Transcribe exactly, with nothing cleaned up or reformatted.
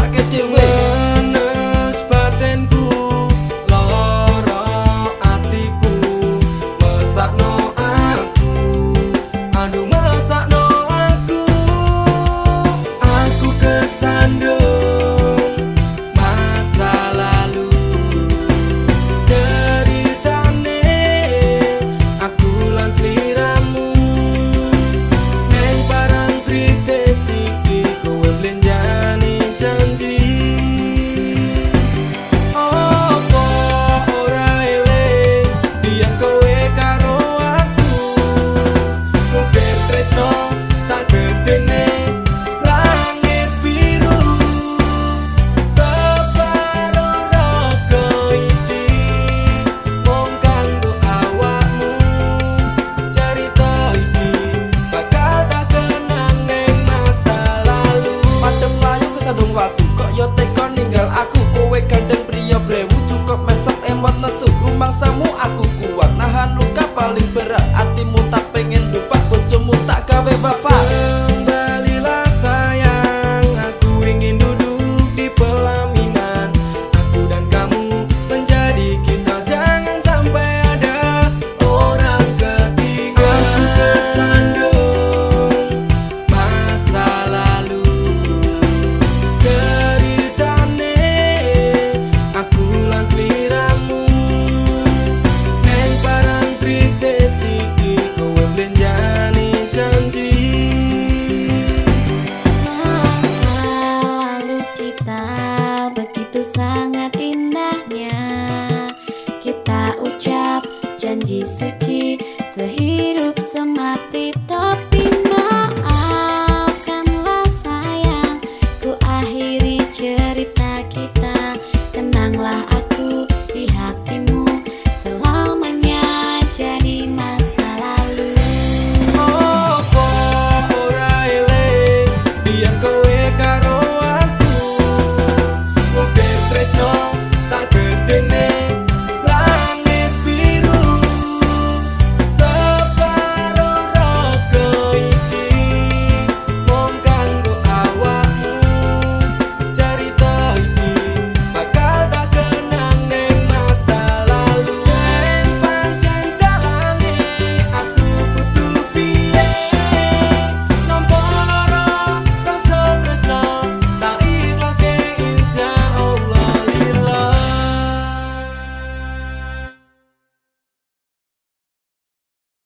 ngrasake dhewe. Panas batinku, lara atiku, mesakno aku, aduh mesakno aku. Aku kesandung masa lalu, ceritane aku lan sliramu. Neng barang kritis iki kowe blenjani janji. Opo ora eling biyen kowe karo aku, mungkin tresno sagedene langit biru. Separo raga iki mung kanggo awakmu, cerita iki bakal tak kenang ning masa lalu. Padem layu kesandung watu kok yo teko ninggal aku. Kowe gandeng priya brewu cukup mesem emot nesu. Rumangsamu aku kuat nahan luka paling berat. Atimu tak pengen lupa, bojomu tak gawe wafat. Kembalilah sayang, aku ingin duduk di pelaminan. Aku dan kamu menjadi kita, jangan sampai ada orang ketiga. Aku kesandung masa lalu, ceritane aku lan sliramu. Neng barang kritis iki kowe blenjani janji. Masa lalu kita begitu sangat indahnya. Kita ucap janji suci